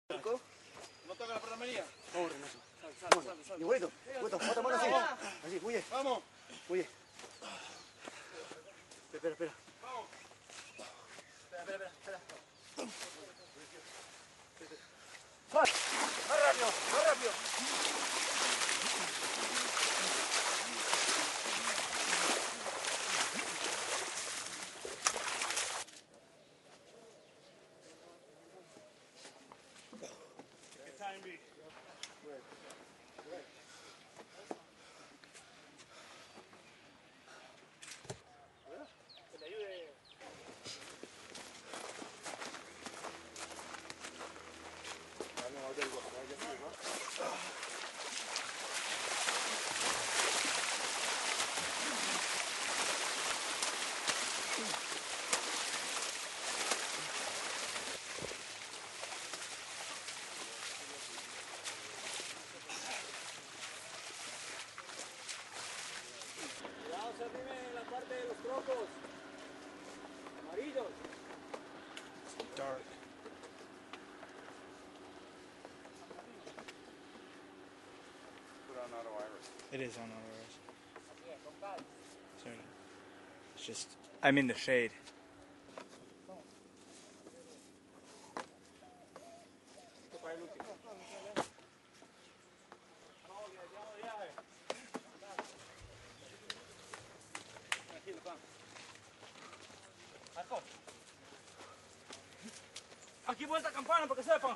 No toca la enfermería. Vamos, Reynoso. Sal. Y Güerito, otra mano así. Así, huye. Vamos. Huye. Espera. Vamos. Espera. Más rápido. Cuidado, se arrime en la parte de los troncos amarillos. Dark. Put on auto iris. It is on ours. Sorry. It's just, I'm in the shade. Aquí vuelta campana para que sepan.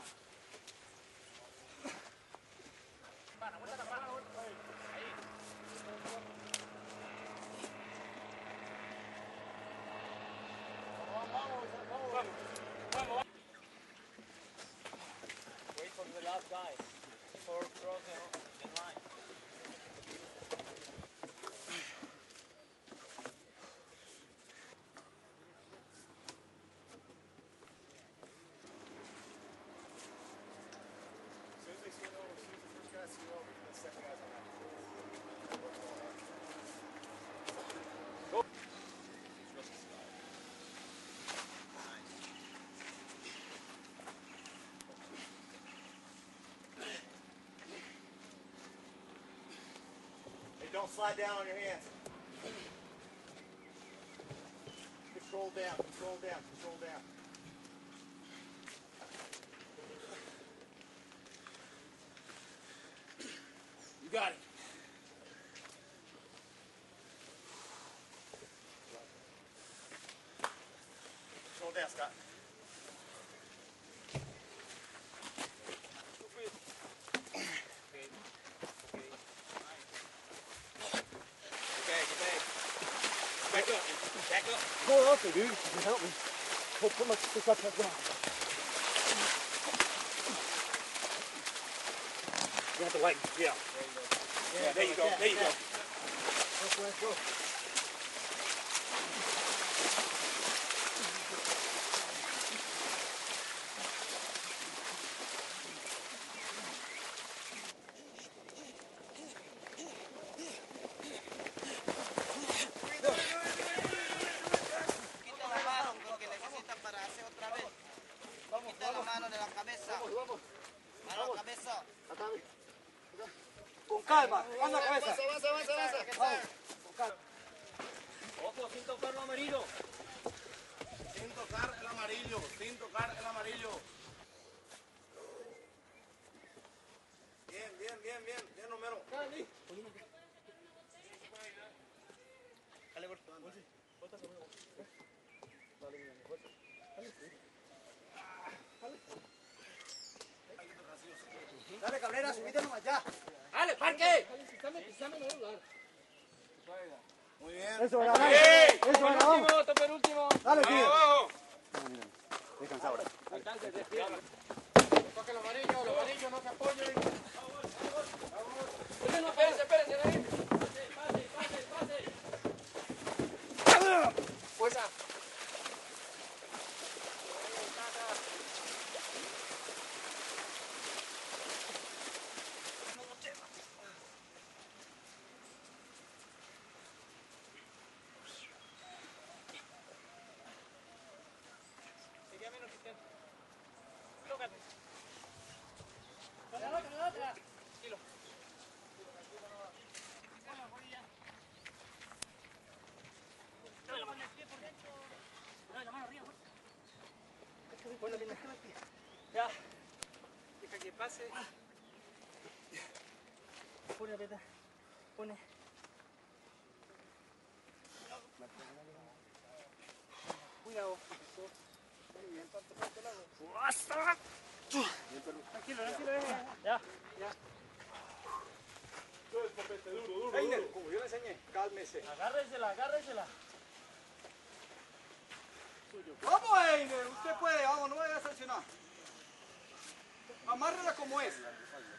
Wait for the last guy before crossing the line. Don't slide down on your hands. Control down. You got it. Control down, Scott. Back up. Pull up there, dude. You can help me. Put my this up down. You have to lighten. Yeah. There you go. Let's go. Mano a la cabeza. Con calma. Mano a la cabeza. Vamos. Con calma. Ojo, sin tocar lo amarillo. Sin tocar el amarillo. Bien, número. Dale, Cabrera, subite nomás ya. ¡Dale, parque! Muy bien. Eso era. Vamos. Tope el último. Dale, tío. Abajo. Descansa ahora. Toca el amarillo, no se apoyen. No, espérense, ahí. Pase. Fuerza. hace. Pone, Peta. Pone. Cuidado. Tranquilo, ya. Einer, como yo le enseñé, cálmese. Agárresela. Vamos, Einer, usted puede, vamos, no me vaya a sancionar. Amárrela como es.